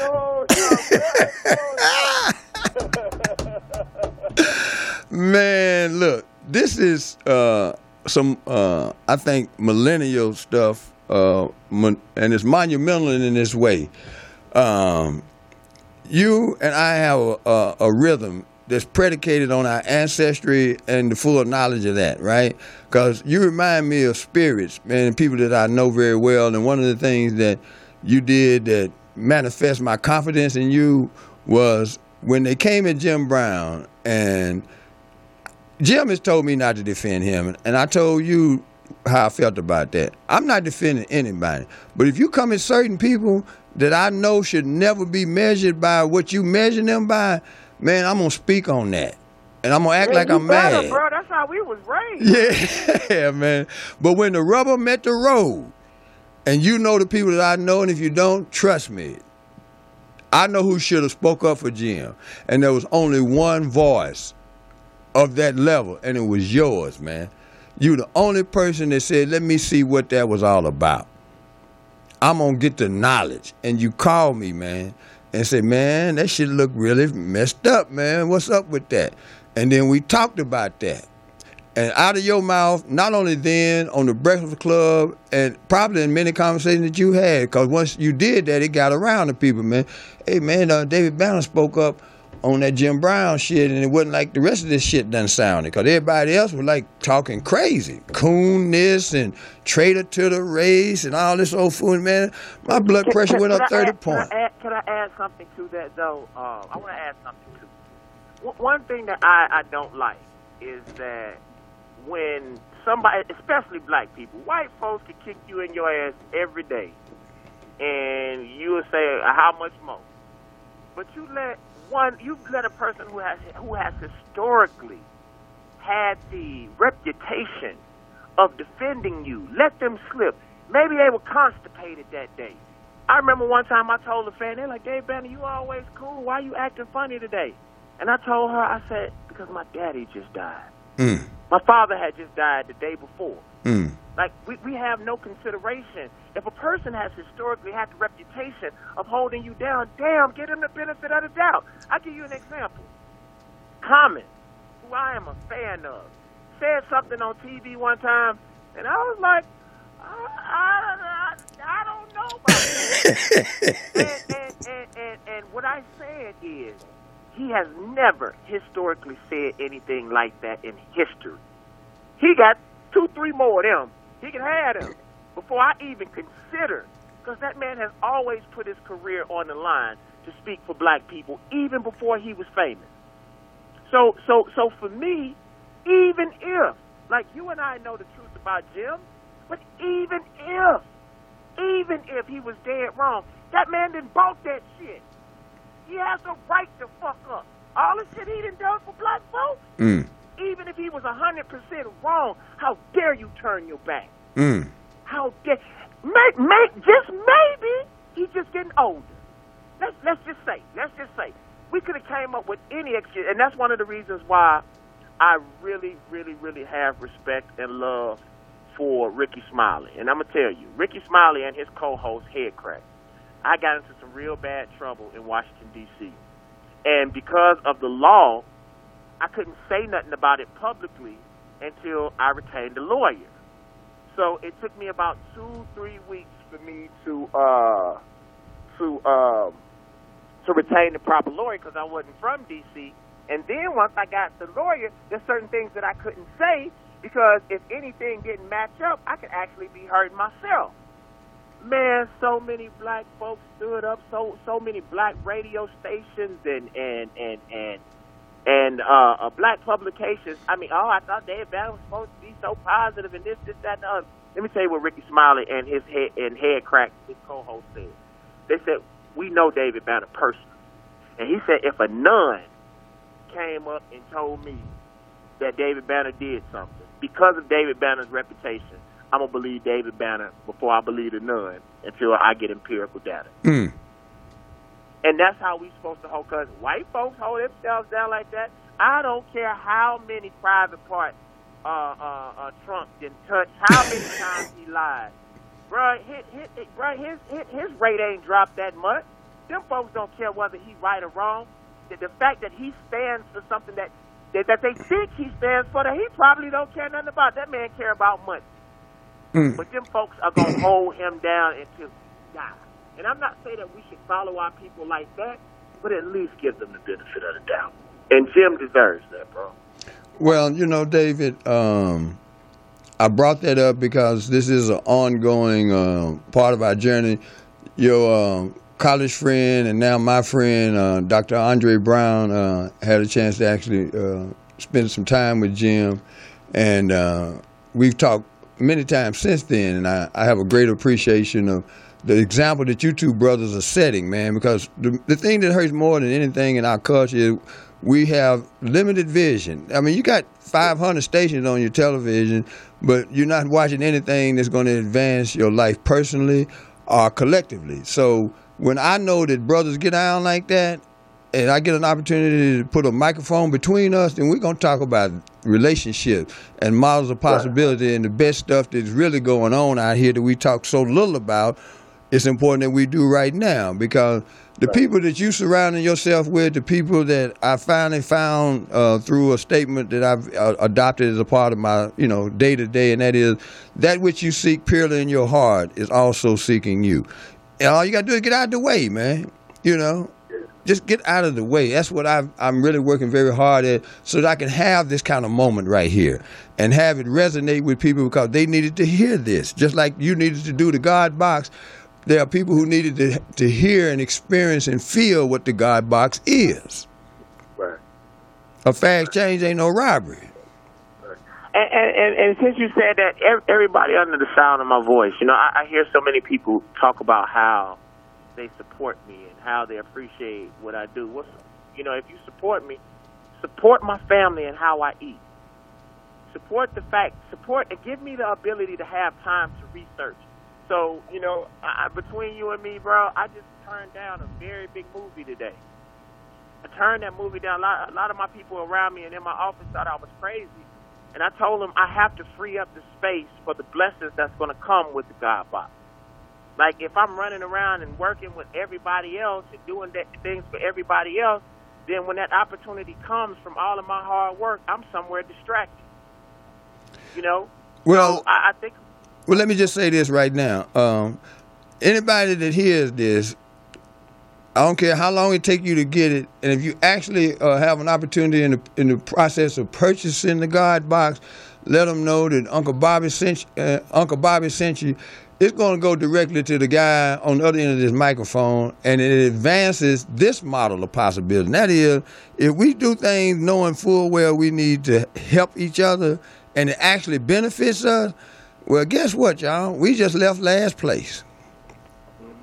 me hold out. Man, look, this is uh, some, uh, I think, millennial stuff, uh, mon- and it's monumental in this way. Um, you and I have a, a, a rhythm that's predicated on our ancestry and the full knowledge of that, right? Because you remind me of spirits, man, people that I know very well. And one of the things that you did that manifest my confidence in you was when they came at Jim Brown, and Jim has told me not to defend him, and I told you how I felt about that. I'm not defending anybody, but if you come at certain people that I know should never be measured by what you measure them by, man, I'm going to speak on that. And I'm going to act man, like I'm better, mad. Bro, that's how we was raised. Yeah, man. But when the rubber met the road, and you know the people that I know, and if you don't, trust me, I know who should have spoke up for Jim. And there was only one voice of that level, and it was yours, man. You the only person that said, let me see what that was all about. I'm going to get the knowledge. And you called me, man, and said, man, that shit look really messed up, man. What's up with that? And then we talked about that. And out of your mouth, not only then on the Breakfast Club, and probably in many conversations that you had, because once you did that, it got around to people, man. Hey, man, uh, David Banner spoke up on that Jim Brown shit, and it wasn't like the rest of this shit done sounded, because everybody else was like talking crazy. Coon this and traitor to the race and all this old food, man. My blood can, pressure can, went can up thirty add, points. Can I, add, can I add something to that, though? Uh, I want to add something to it. One thing that I, I don't like is that when somebody, especially black people, white folks can kick you in your ass every day, and you will say, how much more? But you let one, you let a person who has who has historically had the reputation of defending you, let them slip. Maybe they were constipated that day. I remember one time I told a fan, they're like, Dave Banner, you always cool. Why you acting funny today? And I told her, I said, because my daddy just died. Mm. My father had just died the day before. Mm. Like, we, we have no consideration. If a person has historically had the reputation of holding you down, damn, give them the benefit of the doubt. I'll give you an example. Common, who I am a fan of, said something on T V one time, and I was like, I, I, I, I don't know about that. and, and, and, and, and what I said is, he has never historically said anything like that in history. He got two, three more of them. He can have them before I even consider, because that man has always put his career on the line to speak for black people, even before he was famous. So, so, so for me, even if, like you and I know the truth about Jim, but even if, even if he was dead wrong, that man didn't bought that shit. He has the right to fuck up. All the shit he done done for black folks, Mm. even if he was one hundred percent wrong, how dare you turn your back? Mm. How dare, make, make, just maybe he's just getting older. Let's, let's just say, let's just say, we could have came up with any excuse, and that's one of the reasons why I really, really, really have respect and love for Ricky Smiley. And I'm going to tell you, Ricky Smiley and his co-host, Headcrack, I got into some real bad trouble in Washington, D C And because of the law, I couldn't say nothing about it publicly until I retained a lawyer. So it took me about two, three weeks for me to uh, to um, to retain the proper lawyer because I wasn't from D C And then once I got the lawyer, there's certain things that I couldn't say because if anything didn't match up, I could actually be hurting myself. Man, so many black folks stood up, so so many black radio stations and and and and and uh, uh, black publications. I mean, oh, I thought David Banner was supposed to be so positive and this, this, that, and the other. Let me tell you what Ricky Smiley and his head and head crack, his co-host, said. They said, we know David Banner personally. And he said, if a nun came up and told me that David Banner did something, because of David Banner's reputation, I'm going to believe David Banner before I believe the nun until I get empirical data. Mm. And that's how we supposed to hold, because white folks hold themselves down like that. I don't care how many private parts uh, uh, uh, Trump didn't touch, how many times he lied. Bruh, his, his, bruh, his, his, his rate ain't dropped that much. Them folks don't care whether he's right or wrong. The, the fact that he stands for something that, that, that they think he stands for, that he probably don't care nothing about. That man care about money. Mm. But them folks are going to hold him down until he dies. And I'm not saying that we should follow our people like that, but at least give them the benefit of the doubt. And Jim deserves that, bro. Well, you know, David, um, I brought that up because this is an ongoing uh, part of our journey. Your uh, college friend and now my friend, uh, Doctor Andre Brown, uh, had a chance to actually uh, spend some time with Jim. And uh, we've talked many times since then, and I, I have a great appreciation of the example that you two brothers are setting, man, because the, the thing that hurts more than anything in our culture is we have limited vision. I mean, you got five hundred stations on your television, but you're not watching anything that's going to advance your life personally or collectively. So when I know that brothers get down like that, and I get an opportunity to put a microphone between us, then we're going to talk about relationships and models of possibility right. And the best stuff that's really going on out here that we talk so little about. It's important that we do right now, because the right. people that you surrounding yourself with, the people that I finally found uh, through a statement that I've uh, adopted as a part of my, you know, day to day, and that is that which you seek purely in your heart is also seeking you. And all you got to do is get out of the way, man. You know, just get out of the way. That's what I've, I'm really working very hard at, so that I can have this kind of moment right here and have it resonate with people because they needed to hear this, just like you needed to do the God Box. There are people who needed to to hear and experience and feel what the God Box is. Right. A fast change ain't no robbery. Right. And, and, and since you said that, everybody under the sound of my voice, you know, I, I hear so many people talk about how they support me and how they appreciate what I do. Well, you know, if you support me, support my family and how I eat. Support the fact, support, and give me the ability to have time to research. So, you know, I, between you and me, bro, I just turned down a very big movie today. I turned that movie down. A lot, a lot of my people around me and in my office thought I was crazy. And I told them I have to free up the space for the blessings that's going to come with the God Box. Like, if I'm running around and working with everybody else and doing that, things for everybody else, then when that opportunity comes from all of my hard work, I'm somewhere distracted. You know? Well, so I, I think... Well, let me just say this right now. Um, anybody that hears this, I don't care how long it takes you to get it, and if you actually uh, have an opportunity in the, in the process of purchasing the God Box, let them know that Uncle Bobby sent uh, Uncle Bobby sent you. It's going to go directly to the guy on the other end of this microphone, and it advances this model of possibility. And that is, if we do things knowing full well we need to help each other, and it actually benefits us, well, guess what, y'all? We just left last place. Mm-hmm.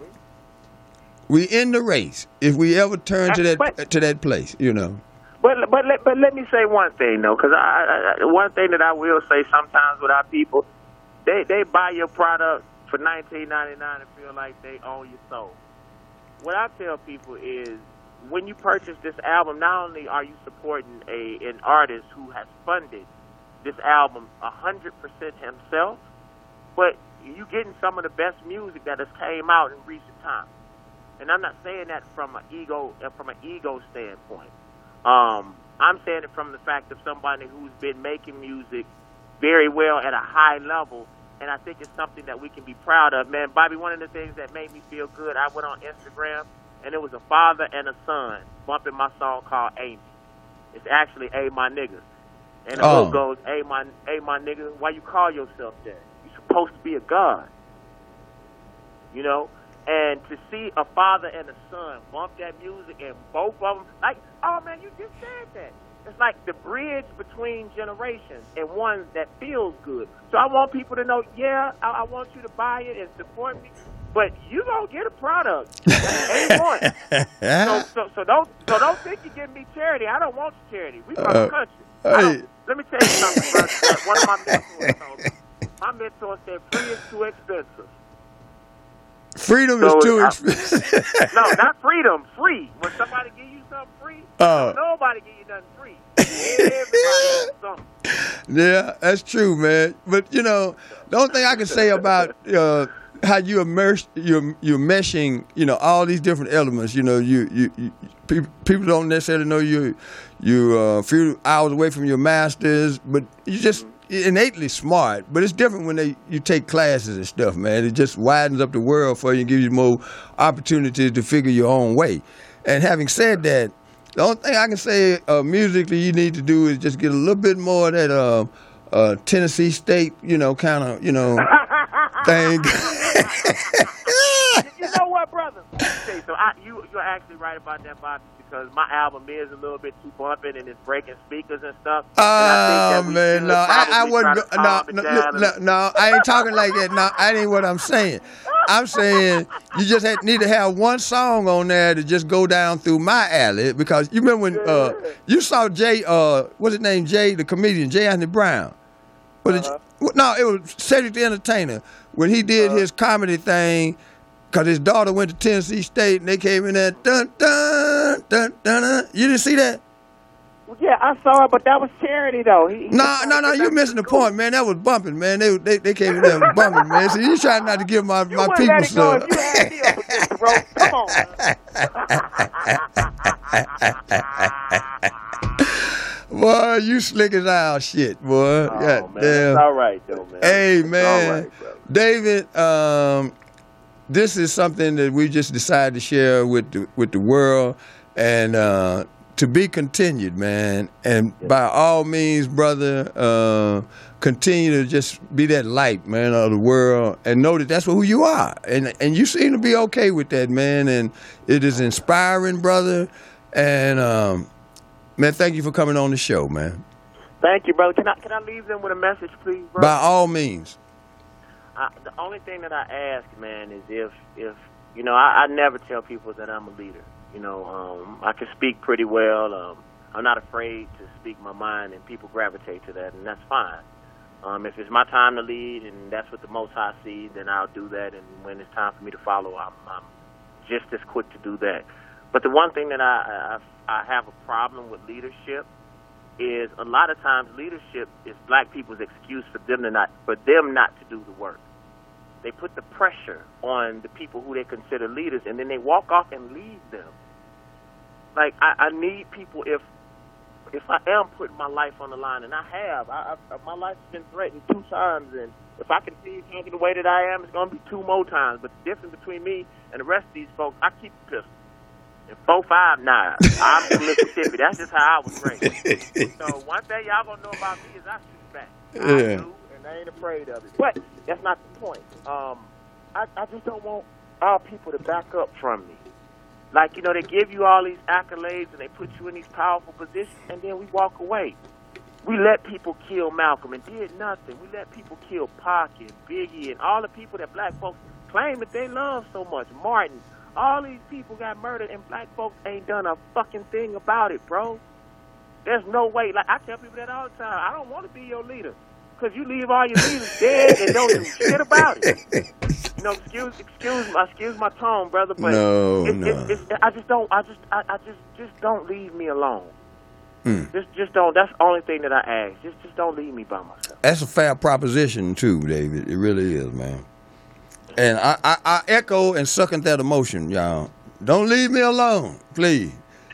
We in the race. If we ever turn to that but, to that place, you know. But but let, but let me say one thing though, because I, I one thing that I will say sometimes with our people, they they buy your product for nineteen ninety-nine and feel like they own your soul. What I tell people is, when you purchase this album, not only are you supporting a an artist who has funded this album one hundred percent himself, but you getting some of the best music that has came out in recent times. and I'm not saying that from an ego uh, from an ego standpoint. Um, I'm saying it from the fact of somebody who's been making music very well at a high level, and I think it's something that we can be proud of. Man, Bobby, one of the things that made me feel good, I went on Instagram, and it was a father and a son bumping my song called Amy. It's actually A My Nigga. And the Oh. hook goes, hey my, hey, my nigga, why you call yourself that? You're supposed to be a god. You know? And to see a father and a son bump that music and both of them, like, oh, man, you just said that. It's like the bridge between generations and one that feels good. So I want people to know, yeah, I, I want you to buy it and support me, but you gonna get a product. That's A one. so, so, so don't, so don't think you're giving me charity. I don't want your charity. We from Uh, the country. hey. I don't- Let me tell you something, brother. One of my mentors told me. My mentor said, free is too expensive. Freedom So is too I- expensive. No, not freedom, free. When somebody give you something free, Oh. nobody give you nothing free. Everybody wants something. Yeah, that's true, man. But you know, the only thing I can say about uh, how you immerse, you're you're meshing, you know, all these different elements. You know, you you, you people people don't necessarily know you you uh, a few hours away from your masters, but you just innately smart. But it's different when they you take classes and stuff, man. It just widens up the world for you and gives you more opportunities to figure your own way. And having said that, the only thing I can say uh, musically you need to do is just get a little bit more of that uh, uh, Tennessee State, you know, kind of, you know, thing. You know what, brother? Okay, so I, you, you're actually right about that, Bobby, because my album is a little bit too bumping and it's breaking speakers and stuff. And I Oh think that we man, should no, I, I probably wasn't. try to Go, no, calm it no, down no, and- no, I ain't talking like that. No, that ain't what I'm saying. I'm saying you just had, need to have one song on there to just go down through my alley, because you remember when uh, you saw Jay, uh, what's his name, Jay, the comedian, Jay Anthony Brown. Was it, Uh-huh. no, it was Cedric the Entertainer when he did his comedy thing. Cause his daughter went to Tennessee State and they came in there, dun dun dun dun. dun. You didn't see that? Well, yeah, I saw it, but that was charity, though. He, he No, was no, trying no, to get you back missing to the school. point, man. That was bumping, man. They they, they came in there and bumping, man. So you trying not to give my, You my wouldn't people let it go stuff. if you had me up against the rope. Come on, man. Boy, you slick as owl shit, boy. Oh, God man, damn. it's all right, though, man. Hey, It's man. all right, brother. David, um, this is something that we just decided to share with the, with the world, and uh, to be continued, man. And by all means, brother, uh, continue to just be that light, man, of the world, and know that that's who you are. And and you seem to be okay with that, man. And it is inspiring, brother. And um, man, thank you for coming on the show, man. Thank you, brother. Can I can I leave them with a message, please, bro? By all means. I, the only thing that I ask, man, is if if you know, I, I never tell people that I'm a leader. You know, um, I can speak pretty well. Um, I'm not afraid to speak my mind, and people gravitate to that, and that's fine. Um, if it's my time to lead, and that's what the Most High sees, then I'll do that. And when it's time for me to follow, I'm, I'm just as quick to do that. But the one thing that I, I I have a problem with leadership is a lot of times leadership is black people's excuse for them to not for them not to do the work. They put the pressure on the people who they consider leaders, and then they walk off and leave them. Like, I, I need people, if if I am putting my life on the line, and I have, I, I, my life's been threatened two times, and if I continue talking the way that I am, it's going to be two more times. But the difference between me and the rest of these folks, I keep a pistol. And four, five, nine. I'm from Mississippi. That's just how I was raised. So one thing y'all gonna know about me is I shoot back. I Yeah. do, and I ain't afraid of it. But that's not the point. Um, I, I just don't want our people to back up from me. Like, you know, they give you all these accolades and they put you in these powerful positions, and then we walk away. We let people kill Malcolm and did nothing. We let people kill Pac and Biggie and all the people that black folks claim that they love so much. Martin. All these people got murdered, and black folks ain't done a fucking thing about it, bro. There's no way. Like, I tell people that all the time. I don't want to be your leader, because you leave all your leaders dead and don't do shit about it. You know, excuse, excuse my, excuse my tone, brother, but No, it, no. It, it's, I just don't. I just, I, I just, just don't leave me alone. Hmm. Just, just don't. That's the only thing that I ask. Just, just don't leave me by myself. That's a fair proposition too, David. It really is, man. And I, I, I echo and second that emotion, y'all. Don't leave me alone, please.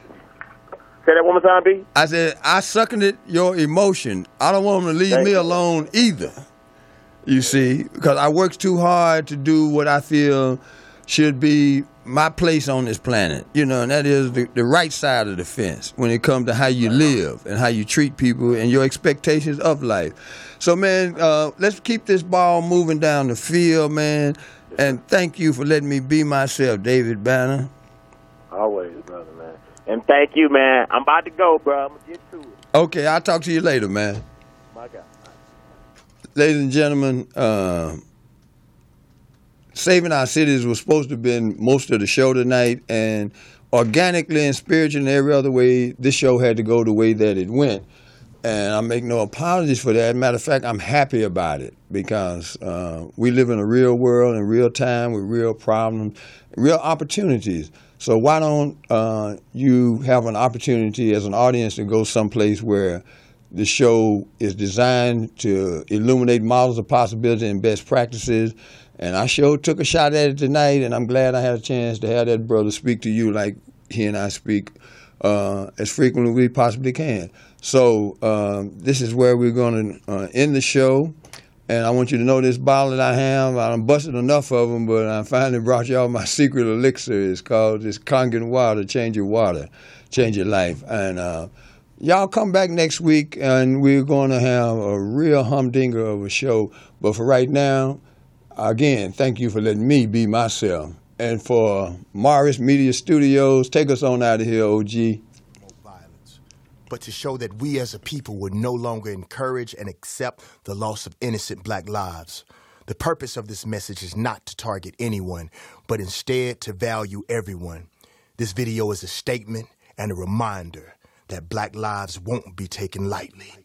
Say that one more time, B. I said, I seconded your emotion. I don't want them to leave Thank me you. alone either. You see, because I work too hard to do what I feel should be my place on this planet, you know, and that is the, the right side of the fence when it comes to how you live and how you treat people and your expectations of life. So, man, uh, let's keep this ball moving down the field, man, and thank you for letting me be myself, David Banner. Always, brother, man. And thank you, man. I'm about to go, bro. I'm going to get to it. Okay, I'll talk to you later, man. My God. Ladies and gentlemen, uh, Saving Our Cities was supposed to have been most of the show tonight, and organically and spiritually and every other way, this show had to go the way that it went. And I make no apologies for that. Matter of fact, I'm happy about it because uh, we live in a real world in real time with real problems, real opportunities. So why don't uh, you have an opportunity as an audience to go someplace where the show is designed to illuminate models of possibility and best practices. And I sure took a shot at it tonight, and I'm glad I had a chance to have that brother speak to you like he and I speak uh, as frequently as we possibly can. So um, this is where we're going to uh, end the show. And I want you to know this bottle that I have, I'm busted enough of them, but I finally brought y'all my secret elixir. It's called this Kangen water, change your water, change your life. And uh, y'all come back next week, and we're going to have a real humdinger of a show. But for right now, again, thank you for letting me be myself. And for Morris Media Studios, take us on out of here, O G. Violence, but to show that we as a people would no longer encourage and accept the loss of innocent black lives. The purpose of this message is not to target anyone, but instead to value everyone. This video is a statement and a reminder that black lives won't be taken lightly.